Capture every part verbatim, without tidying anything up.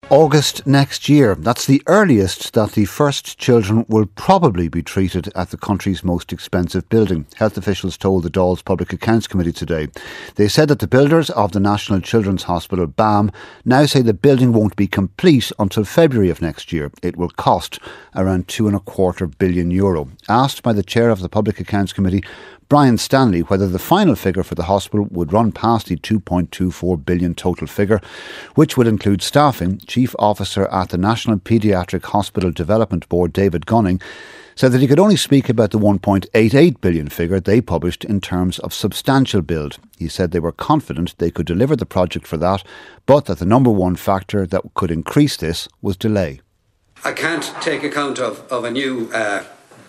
August next year. That's the earliest that the first children will probably be treated at the country's most expensive building. Health officials told the Dáil's Public Accounts Committee today. They said that the builders of the National Children's Hospital, B A M, now say the building won't be complete until February of next year. It will cost around two and a quarter billion euro. Asked by the chair of the Public Accounts Committee, Brian Stanley, whether the final figure for the hospital would run past the two point two four billion total figure, which would include staffing, Chief Officer at the National Paediatric Hospital Development Board, David Gunning, said that he could only speak about the one point eight eight billion figure they published in terms of substantial build. He said they were confident they could deliver the project for that, but that the number one factor that could increase this was delay. I can't take account of, of a new uh,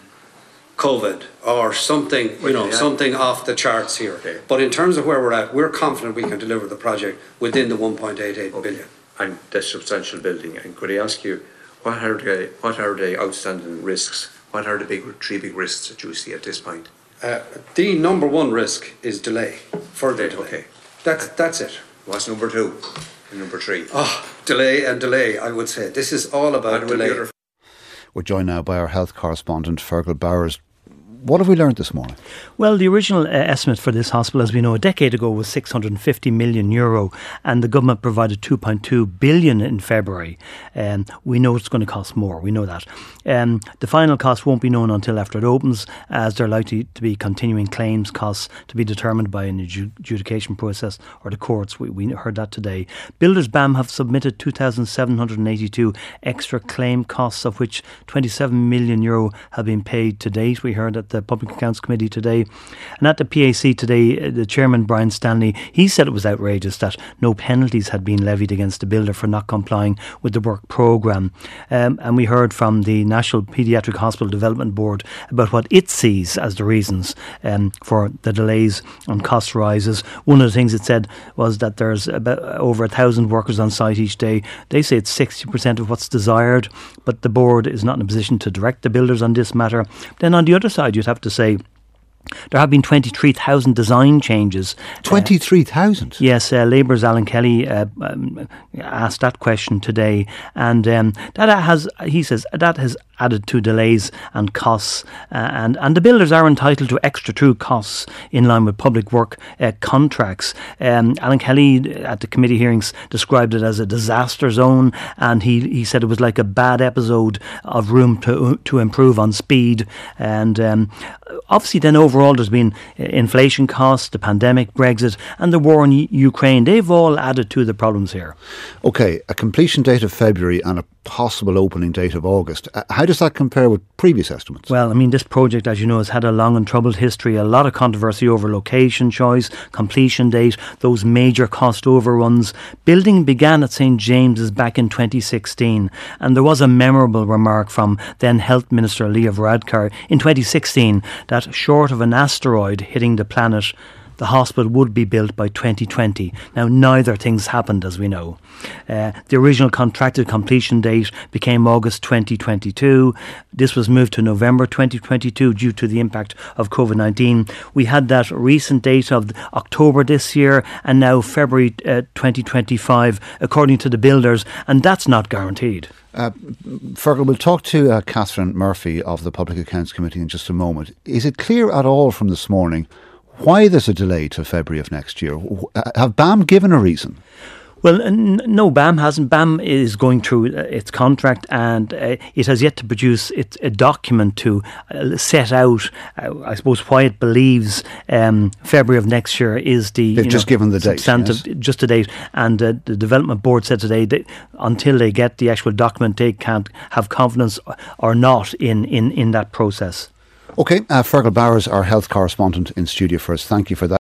COVID or something, you know, something off the charts here. Okay. But in terms of where we're at, we're confident we can deliver the project within the one point eight eight okay. billion. And the substantial building. And could I ask you, what are the what are the outstanding risks? What are the big three big risks that you see at this point? Uh, the number one risk is delay. Further delay. Okay. That's that's it. What's number two? And number three? Oh, delay and delay. I would say this is all about delay. We're joined now by our health correspondent Fergal Bowers. What have we learned this morning? Well, the original uh, estimate for this hospital, as we know, a decade ago was six hundred fifty million euro, and the government provided two point two billion in February. Um, we know it's going to cost more, we know that. Um, the final cost won't be known until after it opens, as there are likely to be continuing claims costs to be determined by an adjudication process or the courts. We, we heard that today. Builders B A M have submitted two thousand seven hundred eighty-two extra claim costs, of which twenty-seven million euro have been paid to date. We heard that the Public Accounts Committee today. And at the P A C today, the chairman, Brian Stanley, he said it was outrageous that no penalties had been levied against the builder for not complying with the work programme. Um, and we heard from the National Paediatric Hospital Development Board about what it sees as the reasons um, for the delays and cost rises. One of the things it said was that there's about over a thousand workers on site each day. They say it's sixty percent of what's desired, but the board is not in a position to direct the builders on this matter. Then on the other side, you'd have to say there have been twenty-three thousand design changes. twenty-three thousand? Uh, yes, uh, Labour's Alan Kelly uh, um, asked that question today, and um, that has, he says, that has added to delays and costs, uh, and, and the builders are entitled to extra true costs in line with public work uh, contracts. Um, Alan Kelly at the committee hearings described it as a disaster zone, and he, he said it was like a bad episode of room to to improve on speed. And um, obviously then overall there's been inflation costs, the pandemic, Brexit and the war in Ukraine. They've all added to the problems here. OK, a completion date of February and a possible opening date of August. Uh, how does that compare with previous estimates? Well, I mean, this project, as you know, has had a long and troubled history, a lot of controversy over location choice, completion date, those major cost overruns. Building began at St James's back in twenty sixteen, and there was a memorable remark from then Health Minister Leo Varadkar in twenty sixteen that short of an asteroid hitting the planet, the hospital would be built by twenty twenty. Now, neither thing's happened, as we know. Uh, the original contracted completion date became August twenty twenty-two. This was moved to November twenty twenty-two due to the impact of COVID nineteen. We had that recent date of October this year, and now February uh, twenty twenty-five, according to the builders, and that's not guaranteed. Uh, Fergal, we'll talk to uh, Catherine Murphy of the Public Accounts Committee in just a moment. Is it clear at all from this morning why there's a delay to February of next year? Have B A M given a reason? Well, n- no, B A M hasn't. B A M is going through uh, its contract, and uh, it has yet to produce its, a document to uh, set out, uh, I suppose, why it believes um, February of next year is the They've you just know, given the date, substantive, yes. just a date. And uh, the Development Board said today that until they get the actual document, they can't have confidence or not in, in, in that process. OK, uh, Fergal Bowers, our health correspondent in studio for us. Thank you for that.